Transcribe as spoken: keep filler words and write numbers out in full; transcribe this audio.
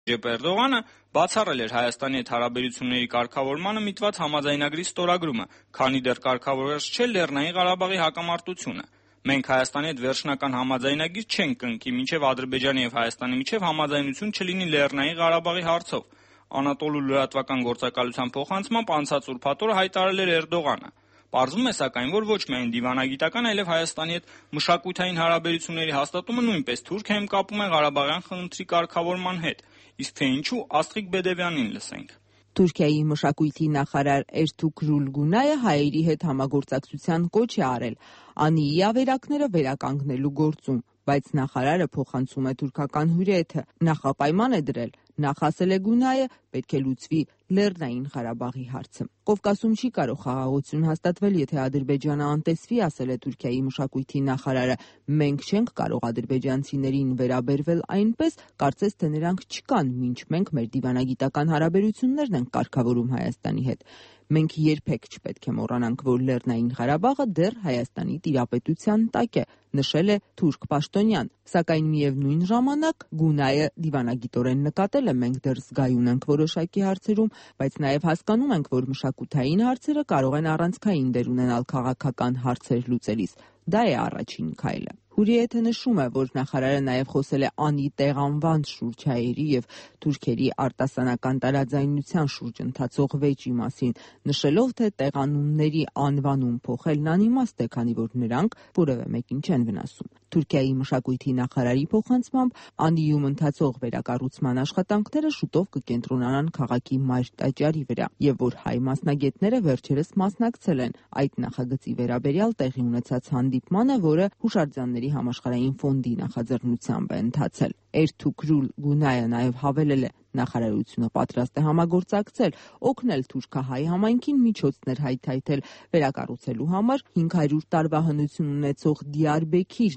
Էրդողանը բացառել էր Հայաստանի հետ հարաբերությունների կարգավորմանը միտված համաձայնագրի ստորագրումը, քանի դեռ կարգավորված չէ Լեռնային Ղարաբաղի հակամարտությունը։ Մենք Հայաստանի հետ վերջնական համաձայնագիր չենք կնքի, մինչև Ադրբեջանի եւ Հայաստանի միջև համաձայնություն չլինի Լեռնային Ղարաբաղի հարցով։ Անատոլու լրատվական գործակալության փոխանցմամբ անցած ուրբաթ օրը հայտարարել էր Էրդողանը։ Պարզվում է սակայն, որ ոչ միայն դիվանագիտական, այլև Հայաստանի հետ մշակութային հարաբերությունների հաստատումը նույնպես Թուրքիայում կապում է Ղարաբաղյան խնդրի կարգավորման հետ։ Իսկ թե ինչու, Աստղիկ Բեդևյանին լսենք։ Թուրքիայի մշակույթի նախարար Էրթուգրուլ Գունայը հայերի հետ համագործակցության կոչ է արել Անիի ավերակները վերականգնելու գործում, բայց նախարարը փոխանցում է թուրքական հյուրեթը, նախապայման է դրել, նախ ասել է Գունայը, պետք է լուծվի Լեռնային Ղարաբաղի հարցը։ Կովկասում չի կարող խաղաղություն հաստատվել, եթե Ադրբեջանը անտեսվի, ասել է Թուրքիայի մշակույթի նախարարը։ Մենք չենք կարող ադրբեջանցիներին վերաբերվել այնպես, կարծես թե նրանք չկան, մինչ մենք մեր դիվանագիտական հարաբերություններն ենք կարգավորում Հայաստանի հետ։ Մենք երբեք չպետք է մոռանանք, որ Լեռնային Ղարաբաղը դեռ Հայաստանի տիրապետության տակ է, նշել է թուրք պաշտոնյան, սակայն միևնույն ժամանակ Գունայը դիվանագիտորեն նկատել է, մենք դեռ զգայուն ենք որոշակի հարցերում, բայց նաև հասկանում ենք, որ մշակութային հարցերը կարող են առանցքային դեր ունենալ քաղաքական հարցեր լուծելիս։ Դա է առաջին քայլը։ Հուրիեթը նշում է, որ նախարարը նաև խոսել է Անի տեղանվան շուրջ հայերի եւ թուրքերի արտասանական տարաձայնության շուրջ ընթացող վեճի մասին, նշելով, թե տեղանունների անվանում փոխելն անիմաստ է, քանի որ նրանք որևէ մեկին չեն վնասում։ Թուրքիայի մշակույթի նախարարի փոխանցմամբ Անիում ընթացող վերակառուցման աշխատանքները շուտով կկենտրոնանան քաղաքի մայր տաճարի վրա, եւ որ հայ մասնագետները վերջերս մասնակցել են այդ նախագծի վերաբերյալ տեղի ունեցած հանդիպմանը, որը հուշարձանների համաշխարհային ֆոնդի նախաձեռնությամբ է ընթացել։ Էրթուգրուլ Գունայը նաև հավելել է, նախարարությունը պատրաստ է համագործակցել, օգնել թուրքահայ համայնքին միջոցներ հայթայթել վերակառուցելու համար հինգ հարյուր տարվա հնություն ունեցող Դիարբեքիր